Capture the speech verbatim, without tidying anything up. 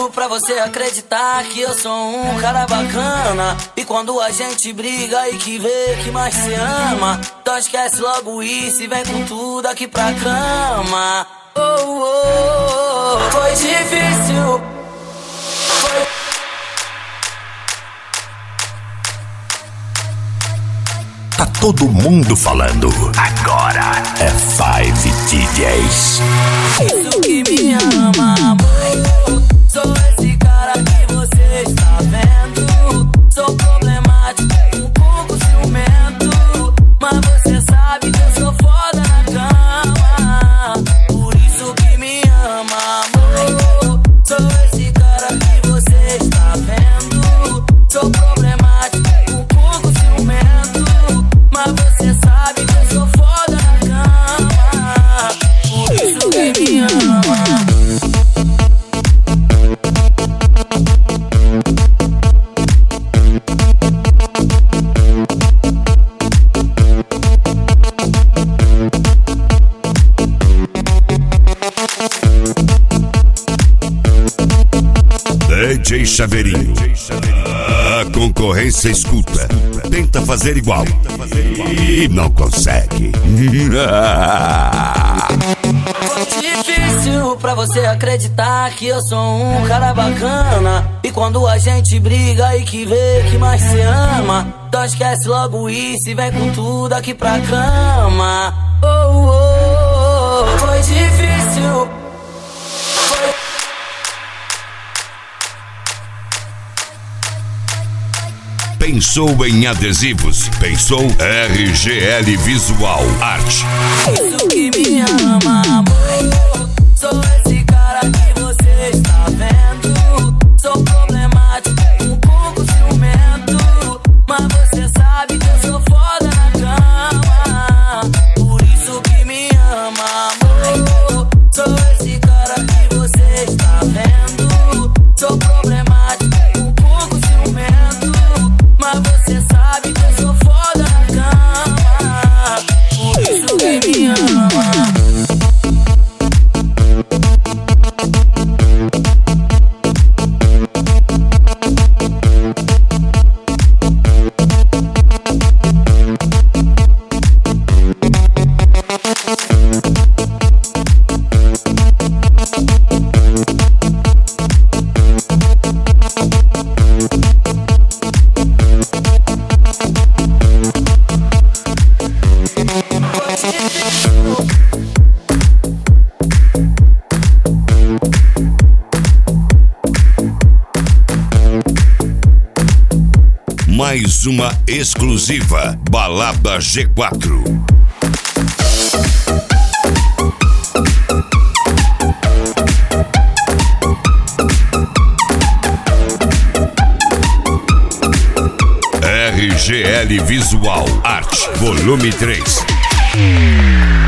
difícil pra você acreditar que eu sou um cara bacana. E quando a gente briga e que vê que mais se ama, então esquece logo isso e vem com tudo aqui pra cama. Oh, oh, oh, foi difícil. Foi... Tá todo mundo falando. Agora é Five D Js. Isso que me ama, amor. Sou esse cara que você está vendo. Sou problemático, um pouco ciumento, mas você sabe que eu sou foda na cama. Por isso que me ama, amor. Sou esse cara que você está vendo. Sou problemático, um pouco ciumento, mas você sabe que eu sou foda na cama. Por isso que me ama. D J Chaveirinho. A concorrência escuta, tenta fazer igual e não consegue. Difícil pra você acreditar que eu sou um cara bacana. E quando a gente briga e que vê que mais se ama, então esquece logo isso e vem com tudo aqui pra cama. Oh, oh, oh, foi difícil. Foi... Pensou em adesivos? Pensou R G L Visual Art. Isso que me ama, amor. Sou esse cara que você está vendo. Sou problemático, um pouco ciumento, mas você sabe que eu sou foda na cama. Por isso que me ama, amor. Sou esse cara que você está vendo. Sou problemático, um pouco ciumento, mas você sabe que eu sou foda na cama. Por isso que me ama. Mais uma exclusiva Balada G quatro. R G L Visual Art Volume três.